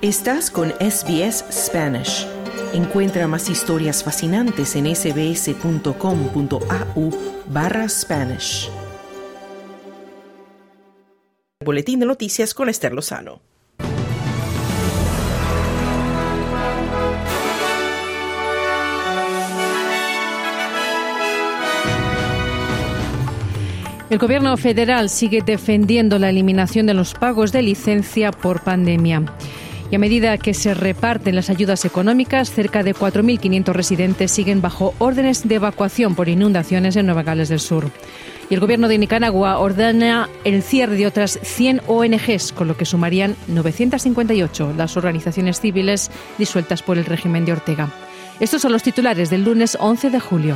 Estás con SBS Spanish. Encuentra más historias fascinantes en sbs.com.au/Spanish. Boletín de noticias con Esther Lozano. El Gobierno federal sigue defendiendo la eliminación de los pagos de licencia por pandemia. Y a medida que se reparten las ayudas económicas, cerca de 4.500 residentes siguen bajo órdenes de evacuación por inundaciones en Nueva Gales del Sur. Y el Gobierno de Nicaragua ordena el cierre de otras 100 ONGs, con lo que sumarían 958 las organizaciones civiles disueltas por el régimen de Ortega. Estos son los titulares del lunes 11 de julio.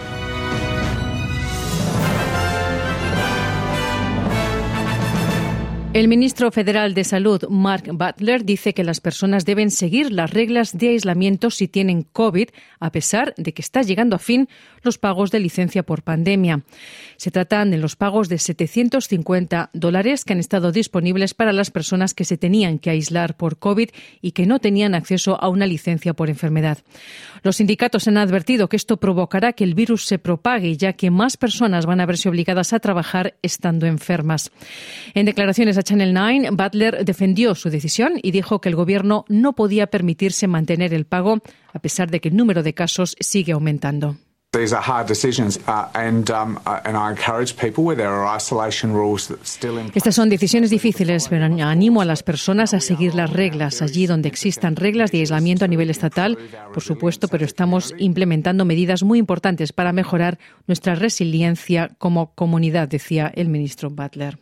El ministro federal de Salud, Mark Butler, dice que las personas deben seguir las reglas de aislamiento si tienen COVID, a pesar de que está llegando a fin los pagos de licencia por pandemia. Se tratan de los pagos de $750 que han estado disponibles para las personas que se tenían que aislar por COVID y que no tenían acceso a una licencia por enfermedad. Los sindicatos han advertido que esto provocará que el virus se propague, ya que más personas van a verse obligadas a trabajar estando enfermas. En declaraciones a Channel 9, Butler defendió su decisión y dijo que el gobierno no podía permitirse mantener el pago a pesar de que el número de casos sigue aumentando. These are hard decisions and I encourage people where there are isolation rules that still in place. Estas son decisiones difíciles, pero animo a las personas a seguir las reglas allí donde existan reglas de aislamiento a nivel estatal, por supuesto, pero estamos implementando medidas muy importantes para mejorar nuestra resiliencia como comunidad, decía el ministro Butler.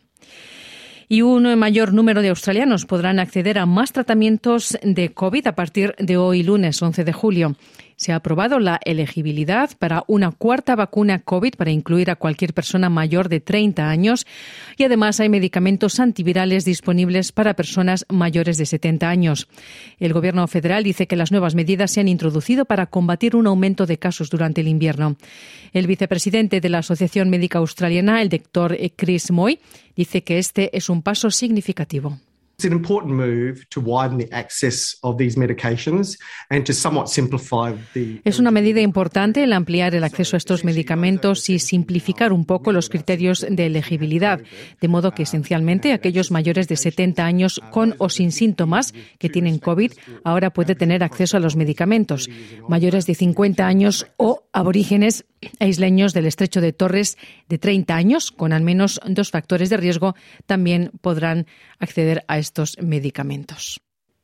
Y un mayor número de australianos podrán acceder a más tratamientos de COVID a partir de hoy, lunes 11 de julio. Se ha aprobado la elegibilidad para una cuarta vacuna COVID para incluir a cualquier persona mayor de 30 años y además hay medicamentos antivirales disponibles para personas mayores de 70 años. El Gobierno federal dice que las nuevas medidas se han introducido para combatir un aumento de casos durante el invierno. El vicepresidente de la Asociación Médica Australiana, el doctor Chris Moy, dice que este es un paso significativo. It's an important move to widen the access of these medications and to somewhat simplify the... Es una medida importante el ampliar el acceso a estos medicamentos y simplificar un poco los criterios de elegibilidad, de modo que esencialmente aquellos mayores de 70 años con o sin síntomas que tienen COVID ahora pueden tener acceso a los medicamentos. Mayores de 50 años o aborígenes e isleños del Estrecho de Torres de 30 años con al menos 2 factores de riesgo también podrán acceder a estos medicamentos.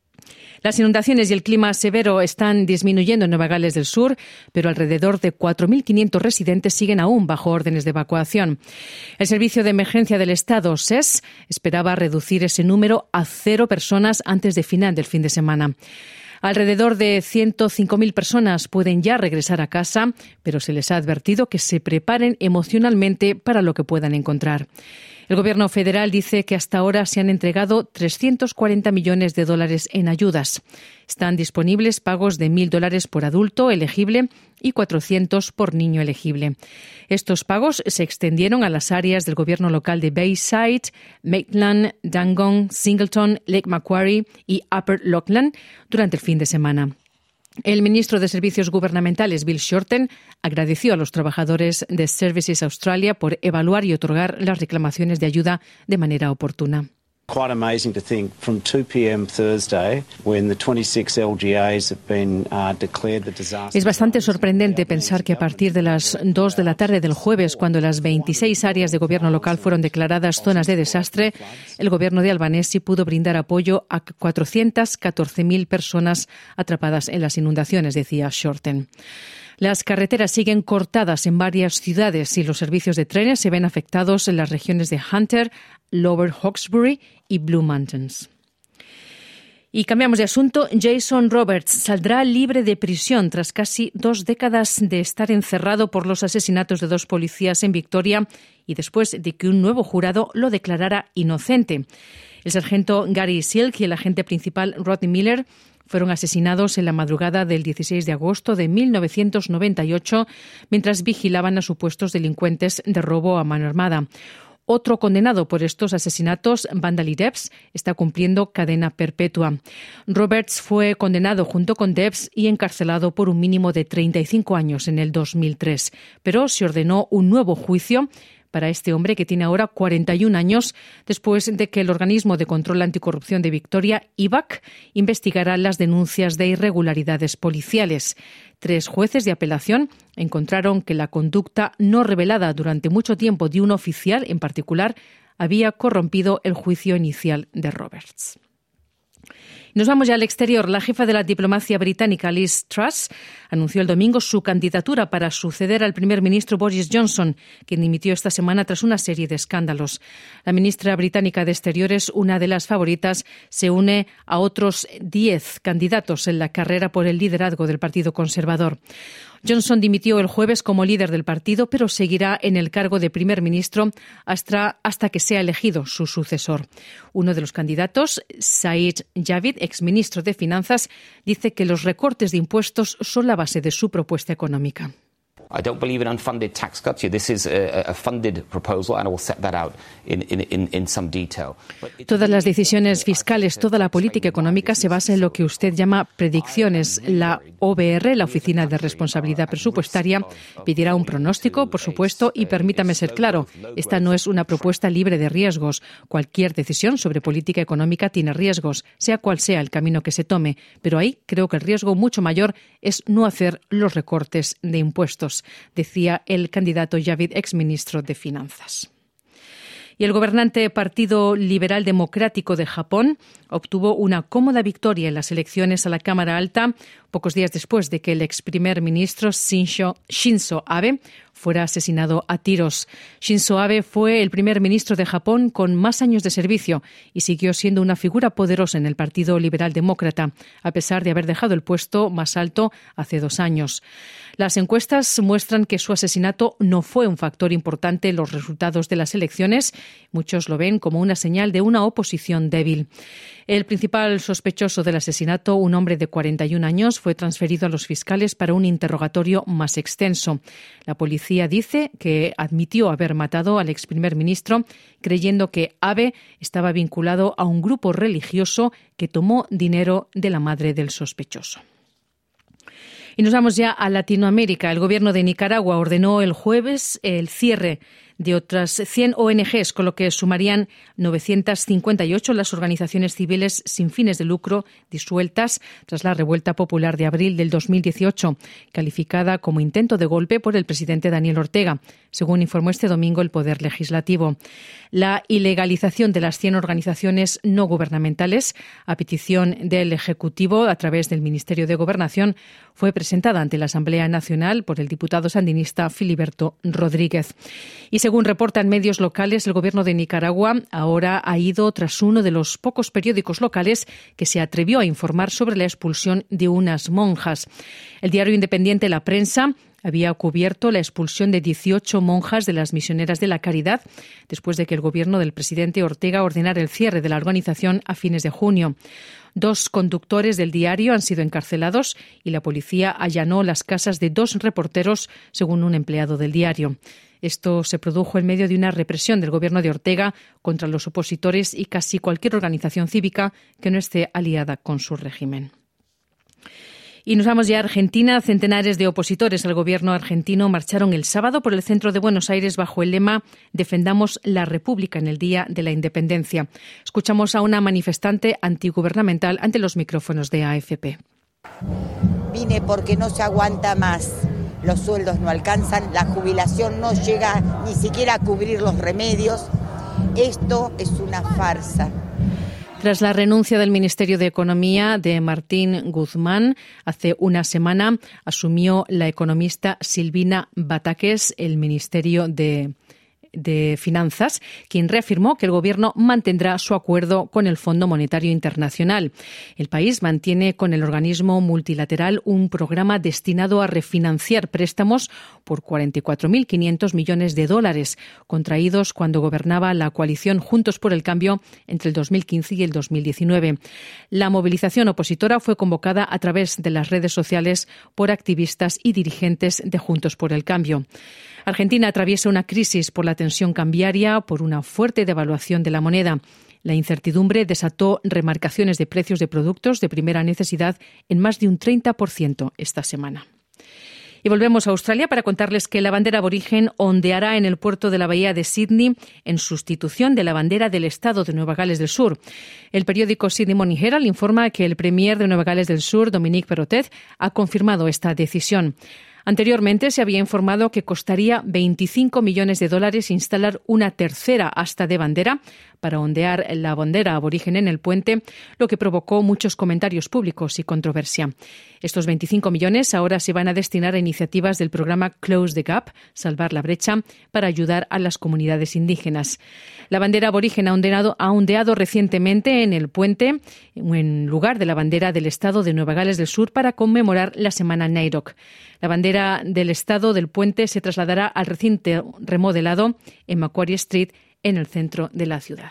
Las inundaciones y el clima severo están disminuyendo en Nueva Gales del Sur, pero alrededor de 4.500 residentes siguen aún bajo órdenes de evacuación. El Servicio de Emergencia del Estado, SES, esperaba reducir ese número a 0 personas antes de final del fin de semana. Alrededor de 105.000 personas pueden ya regresar a casa, pero se les ha advertido que se preparen emocionalmente para lo que puedan encontrar. El Gobierno federal dice que hasta ahora se han entregado $340 millones en ayudas. Están disponibles pagos de $1.000 por adulto elegible y $400 por niño elegible. Estos pagos se extendieron a las áreas del gobierno local de Bayside, Maitland, Dandenong, Singleton, Lake Macquarie y Upper Lachlan durante el fin de semana. El ministro de Servicios Gubernamentales, Bill Shorten, agradeció a los trabajadores de Services Australia por evaluar y otorgar las reclamaciones de ayuda de manera oportuna. Quite amazing to think from 2 p.m. Thursday, when the 26 LGAs have been declared the disaster. Es bastante sorprendente pensar que a partir de las 2 de la tarde del jueves, cuando las 26 áreas de gobierno local fueron declaradas zonas de desastre, el gobierno de Albanese pudo brindar apoyo a 414.000 personas atrapadas en las inundaciones, decía Shorten. Las carreteras siguen cortadas en varias ciudades y los servicios de trenes se ven afectados en las regiones de Hunter, Lower Hawkesbury y Blue Mountains. Y cambiamos de asunto. Jason Roberts saldrá libre de prisión tras casi 2 décadas de estar encerrado por los asesinatos de 2 policías en Victoria y después de que un nuevo jurado lo declarara inocente. El sargento Gary Silk y el agente principal Rodney Miller fueron asesinados en la madrugada del 16 de agosto de 1998 mientras vigilaban a supuestos delincuentes de robo a mano armada. Otro condenado por estos asesinatos, Vandali Debs, está cumpliendo cadena perpetua. Roberts fue condenado junto con Debs y encarcelado por un mínimo de 35 años en el 2003, pero se ordenó un nuevo juicio para este hombre que tiene ahora 41 años, después de que el Organismo de Control Anticorrupción de Victoria, IVAC, investigara las denuncias de irregularidades policiales. 3 jueces de apelación encontraron que la conducta no revelada durante mucho tiempo de un oficial en particular había corrompido el juicio inicial de Roberts. Nos vamos ya al exterior. La jefa de la diplomacia británica, Liz Truss, anunció el domingo su candidatura para suceder al primer ministro Boris Johnson, quien dimitió esta semana tras una serie de escándalos. La ministra británica de Exteriores, una de las favoritas, se une a otros 10 candidatos en la carrera por el liderazgo del Partido Conservador. Johnson dimitió el jueves como líder del partido, pero seguirá en el cargo de primer ministro hasta que sea elegido su sucesor. Uno de los candidatos, Saeed Javid, exministro de Finanzas, dice que los recortes de impuestos son la base de su propuesta económica. I don't believe in unfunded tax cuts. This is a funded proposal, and I will set that out in some detail. Todas las decisiones fiscales, toda la política económica se basa en lo que usted llama predicciones. La OBR, la Oficina de Responsabilidad Presupuestaria, pedirá un pronóstico, por supuesto, y permítame ser claro, esta no es una propuesta libre de riesgos. Cualquier decisión sobre política económica tiene riesgos, sea cual sea el camino que se tome, pero ahí creo que el riesgo mucho mayor es no hacer los recortes de impuestos, decía el candidato Javid, exministro de Finanzas. Y el gobernante Partido Liberal Democrático de Japón obtuvo una cómoda victoria en las elecciones a la Cámara Alta, pocos días después de que el ex primer ministro Shinzo Abe fuera asesinado a tiros. Shinzo Abe fue el primer ministro de Japón con más años de servicio y siguió siendo una figura poderosa en el Partido Liberal Demócrata, a pesar de haber dejado el puesto más alto hace 2 años. Las encuestas muestran que su asesinato no fue un factor importante en los resultados de las elecciones. Muchos lo ven como una señal de una oposición débil. El principal sospechoso del asesinato, un hombre de 41 años, fue transferido a los fiscales para un interrogatorio más extenso. La policía dice que admitió haber matado al ex primer ministro, creyendo que Abe estaba vinculado a un grupo religioso que tomó dinero de la madre del sospechoso. Y nos vamos ya a Latinoamérica. El gobierno de Nicaragua ordenó el jueves el cierre de otras 100 ONGs, con lo que sumarían 958 las organizaciones civiles sin fines de lucro disueltas tras la revuelta popular de abril del 2018, calificada como intento de golpe por el presidente Daniel Ortega, según informó este domingo el Poder Legislativo. La ilegalización de las 100 organizaciones no gubernamentales, a petición del Ejecutivo a través del Ministerio de Gobernación, fue presentada ante la Asamblea Nacional por el diputado sandinista Filiberto Rodríguez. Y según reportan medios locales, el gobierno de Nicaragua ahora ha ido tras uno de los pocos periódicos locales que se atrevió a informar sobre la expulsión de unas monjas. El diario independiente La Prensa había cubierto la expulsión de 18 monjas de las Misioneras de la Caridad, después de que el gobierno del presidente Ortega ordenara el cierre de la organización a fines de junio. 2 conductores del diario han sido encarcelados y la policía allanó las casas de 2 reporteros, según un empleado del diario. Esto se produjo en medio de una represión del gobierno de Ortega contra los opositores y casi cualquier organización cívica que no esté aliada con su régimen. Y nos vamos ya a Argentina. Centenares de opositores al gobierno argentino marcharon el sábado por el centro de Buenos Aires bajo el lema «Defendamos la República» en el Día de la Independencia. Escuchamos a una manifestante antigubernamental ante los micrófonos de AFP. Vine porque no se aguanta más. Los sueldos no alcanzan, la jubilación no llega ni siquiera a cubrir los remedios. Esto es una farsa. Tras la renuncia del Ministerio de Economía de Martín Guzmán, hace una semana asumió la economista Silvina Bataques el Ministerio de Finanzas, quien reafirmó que el Gobierno mantendrá su acuerdo con el Fondo Monetario Internacional. El país mantiene con el organismo multilateral un programa destinado a refinanciar préstamos por $44.500 millones contraídos cuando gobernaba la coalición Juntos por el Cambio entre el 2015 y el 2019. La movilización opositora fue convocada a través de las redes sociales por activistas y dirigentes de Juntos por el Cambio. Argentina atraviesa una crisis por la tensión tensión cambiaria por una fuerte devaluación de la moneda. La incertidumbre desató remarcaciones de precios de productos de primera necesidad en más de un 30% esta semana. Y volvemos a Australia para contarles que la bandera aborigen ondeará en el puerto de la bahía de Sydney en sustitución de la bandera del estado de Nueva Gales del Sur. El periódico Sydney Morning Herald informa que el premier de Nueva Gales del Sur, Dominic Perrottet, ha confirmado esta decisión. Anteriormente se había informado que costaría $25 millones instalar una tercera asta de bandera para ondear la bandera aborigen en el puente, lo que provocó muchos comentarios públicos y controversia. Estos 25 millones ahora se van a destinar a iniciativas del programa Close the Gap, salvar la brecha, para ayudar a las comunidades indígenas. La bandera aborigen ha ondeado recientemente en el puente, en lugar de la bandera del estado de Nueva Gales del Sur, para conmemorar la semana Nairoc. La bandera del estado del puente se trasladará al recinto remodelado en Macquarie Street, en el centro de la ciudad.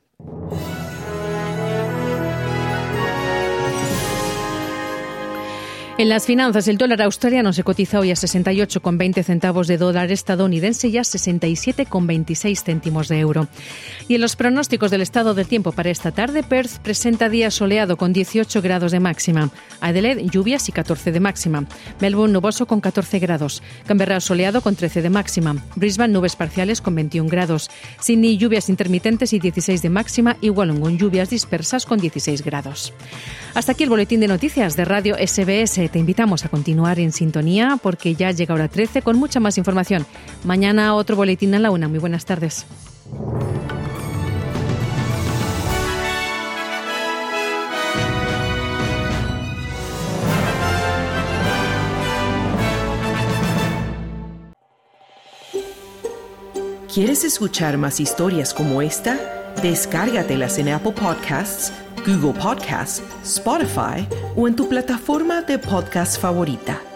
En las finanzas, el dólar australiano se cotiza hoy a 68,20 centavos de dólar estadounidense y a 67,26 céntimos de euro. Y en los pronósticos del estado del tiempo para esta tarde, Perth presenta día soleado con 18 grados de máxima. Adelaide, lluvias y 14 de máxima. Melbourne, nuboso con 14 grados. Canberra, soleado con 13 de máxima. Brisbane, nubes parciales con 21 grados. Sydney, lluvias intermitentes y 16 de máxima. Y Wollongong, lluvias dispersas con 16 grados. Hasta aquí el boletín de noticias de Radio SBS. Te invitamos a continuar en sintonía porque ya llega hora 13 con mucha más información. Mañana otro boletín a la 1. Muy buenas tardes. ¿Quieres escuchar más historias como esta? Descárgatelas en Apple Podcasts, Google Podcasts, Spotify o en tu plataforma de podcast favorita.